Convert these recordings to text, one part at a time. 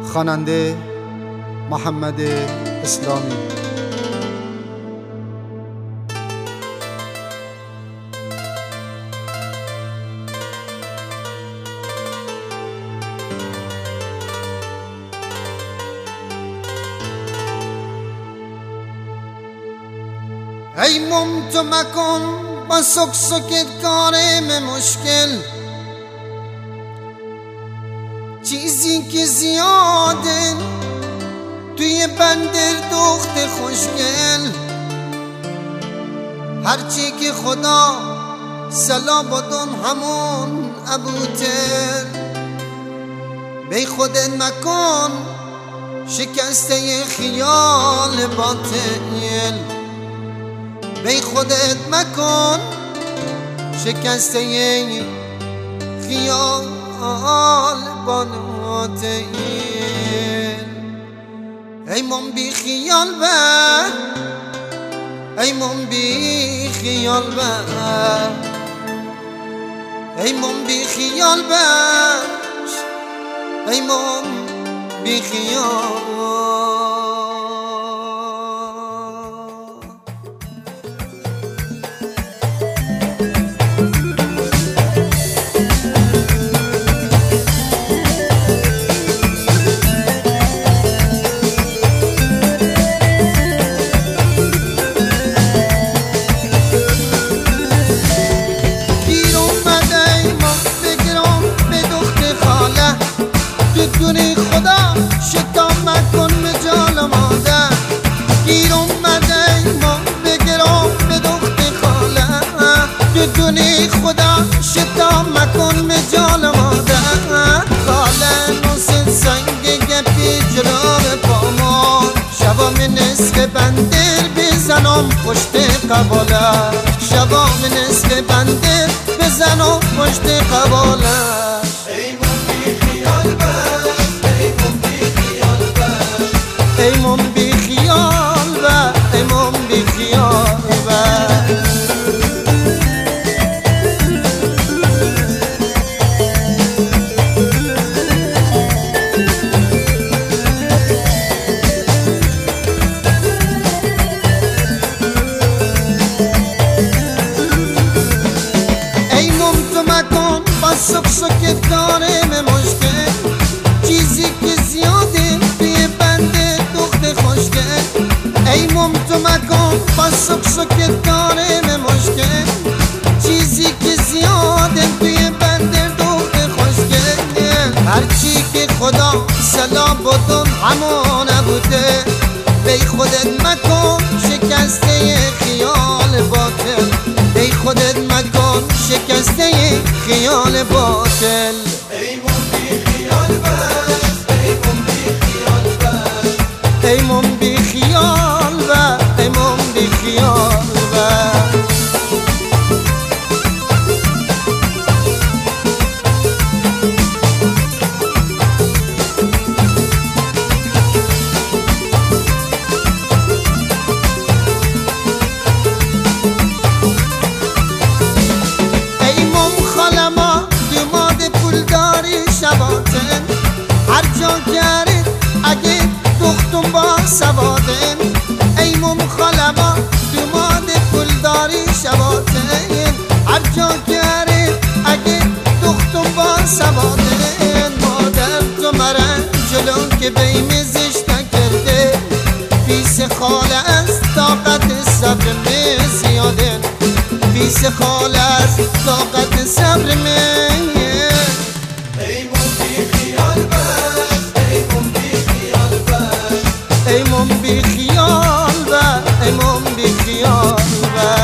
خواننده محمد اسلامی. ای تو مکن با سکسکت کارم مشکل، چیزی که زیاده توی بندر دخت خوشگل. هرچی که خدا سلا بدون همون ابوتر، بی خودت مکن شکسته خیال باطل، بی خودت مکن شکسته خیال باطل. ای من بی خیال بر، ای من بی خیال بر، ای من بی خیال بر، ای من بی خیال. دونی خدا شتام مکن مجال مادر، گیر اومده ما بگرام به دخت خاله. دونی خدا شتام مکن مجال مادر، خاله نوست سنگ گپی جرار پامان. شبام نصف بندر بزنم پشت قباله، شبام نصف بندر بزنم پشت قباله. ای من بی خیال و ای من بی خیال و ای من تو مکن با سکسکت کارم مشکل، چیزی که زیاده توی بنده دخت خوشگل. ای من تو مکن با سکسکت کارم مشکل، چیزی که زیاده توی بنده دخت خوشگل. هرچی که خدا سلا بدون همون نبوده، بی خودت مکن شکسته خیال باطل، بی خودت مکن شکسته خیال باطل. ای من بی خیال باش، ای من بی خیال باش، ای من بی خیال و ای من بی خیال و ای من خالما دماد پولداری شباتن، هر جا گرد اگه دختم با سوادن. ای من خالما دماد پولداری شباتن، هر جا گرد اگه دختم با سوادن. مادر تو مرن جلو که بیم زشت نکرده، پیس خاله از طاقت صبر می زیادن، پیس خاله از طاقت صبر می. ای من بی خیال باش، ای من بی خیال باش، ای من بی خیال و ای من بی خیال و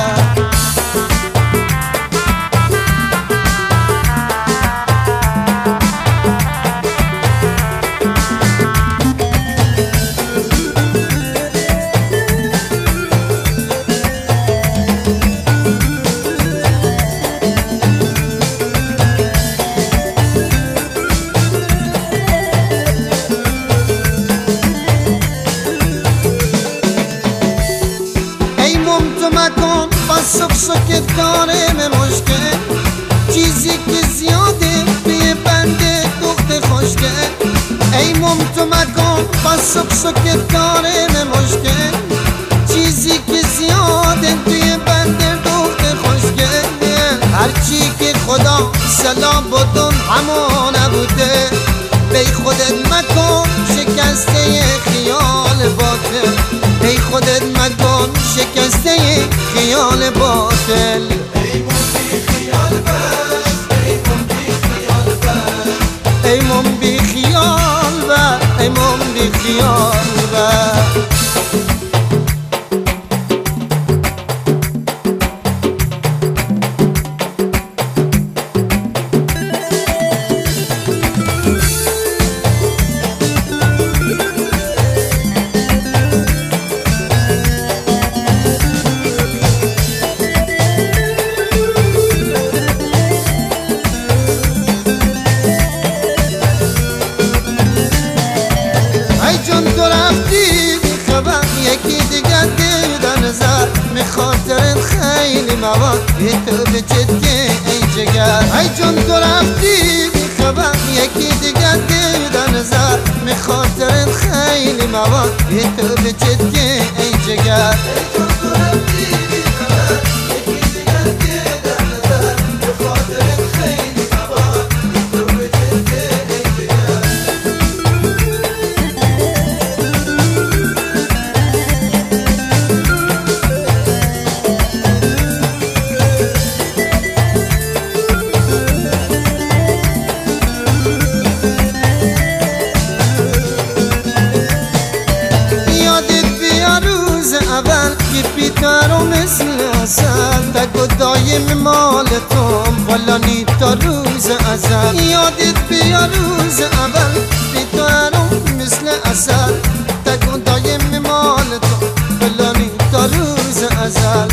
که کارم مشکل چیزی که زیاده توی بنده دخت خوشگل هرچی که خدا سلام بدون همون نبوده بی خودت مکن شکسته خیال باطل بی خودت مکن شکسته خیال باطل ایمون بی خیال و ایمون بی خیال و یکی دیگر دیدن زد میخاطرت خیلی مواد یه تو به جدگه ای جگر ای جون تو رفتی بیخبر یکی دیگر دیدن زد میخاطرت خیلی مواد یه تو به جدگه ای جگر ای جون تو رفتی بیخبر یکی دیگر دیدن زد میخاطرت خیلی مواد یه تو به جدگه ای جگر بیتارو مثل اصل بگو دایم مال توم فلانی تا روز ازل یادت بیا روز اول بیتارو مثل اصل بگو دایم مال توم فلانی تا روز ازل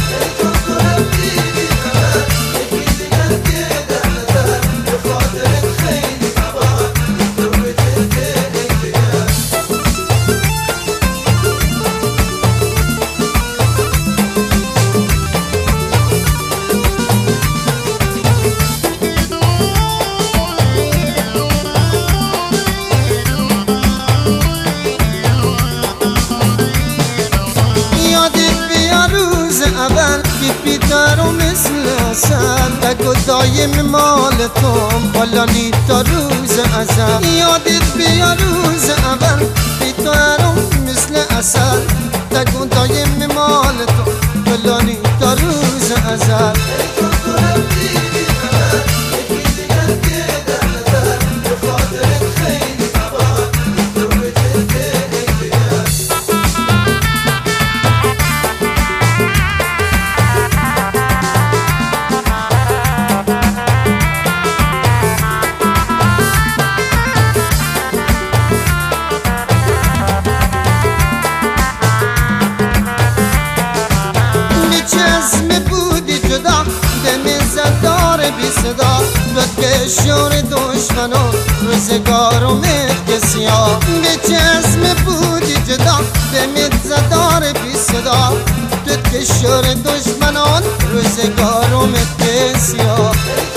بیتارو مثل اصل بگو دایم مال توم فلانی تا روز ازل یادت بیا روز اول بیتارو مثل اصل بگو دایم مال توم فلانی تا روز ازل شور دشمنان روزگارو مهد سیاه به چشم بودی جدا به متزدار بی صدا تو که شور دشمنان روزگارو مهد سیاه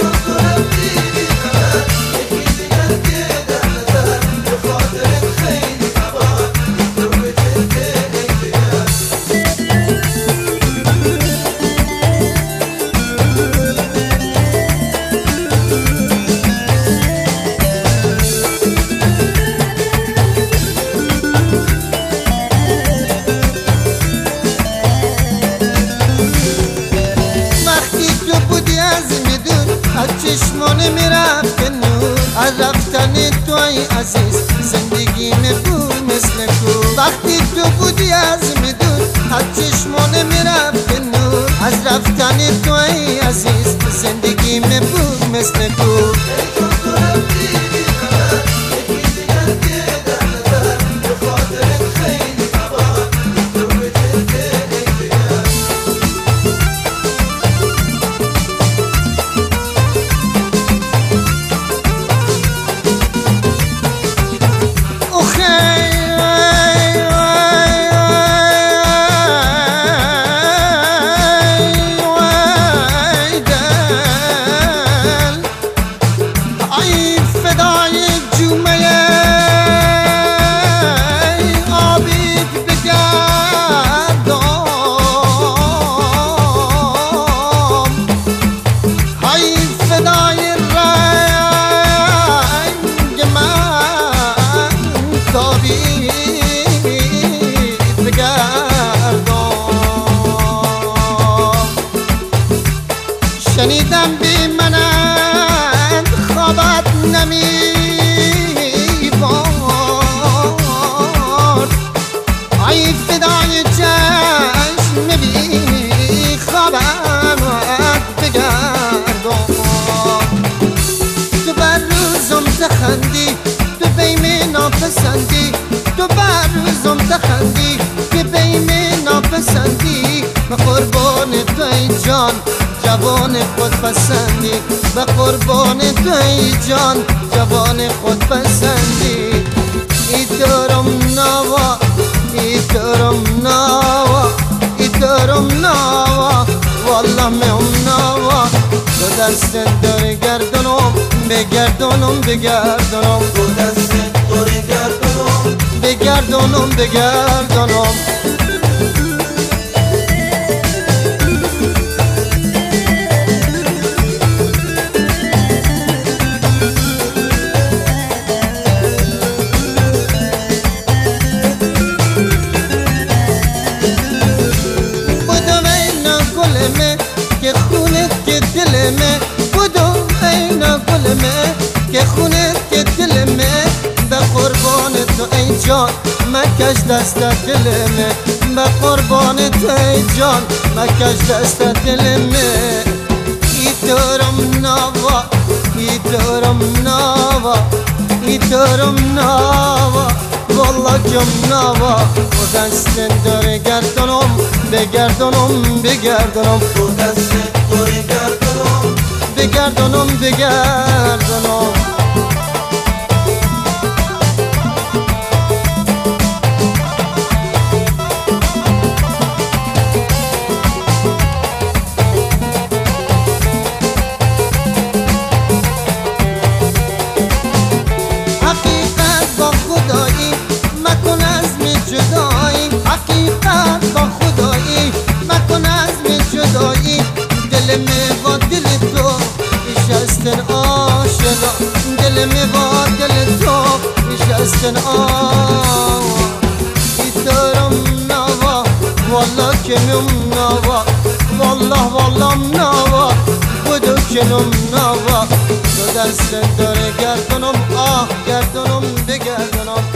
چشمان میرفت نور از رفتن توی عزیز زندگی بود مثل کو وقتی تو بودی از میدون از چشمان میرفت نور از رفتن توی عزیز زندگی بود مثل کو بد نمیبارد ای فدای چشم بی خبرت بگردان تو بر روزم تخندی تو بیم ناپسندی تو بر روزم تخندی که بیم ناپسندی به قربان تو ای جان جوان خود پسندی به قربان تو ای جان جوان خود پسندی ای دارم نوا ای دارم نوا ای دارم نوا والله مهم نوا دو دست دور گردنم بگردنم بگردنم دو دست دور گردنم بگردنم بگردنم که خونت که دلمه بدو اینا گلمه که خونت که دلمه به قربان تو ای جان مکش دست دلمه به قربان تو ای جان مکش دست دلمه ای دارم نوا ای دارم نوا ای دارم نوا والله کم نوا و دست دور گردنم بگردنم بگردنم دو دست دور گردنم بگردنم بگردنم حقیقت با خدایی مکن عزم جدایی حقیقت با خدایی مکن عزم جدایی دل می با دل تو نشستن آشنا دل می با دل تو نشستن آشنا ای دارم نوا والله کنم نوا والله والله نوا بدو کنم نوا دو دست دور گردنم آه گردنم بگردنم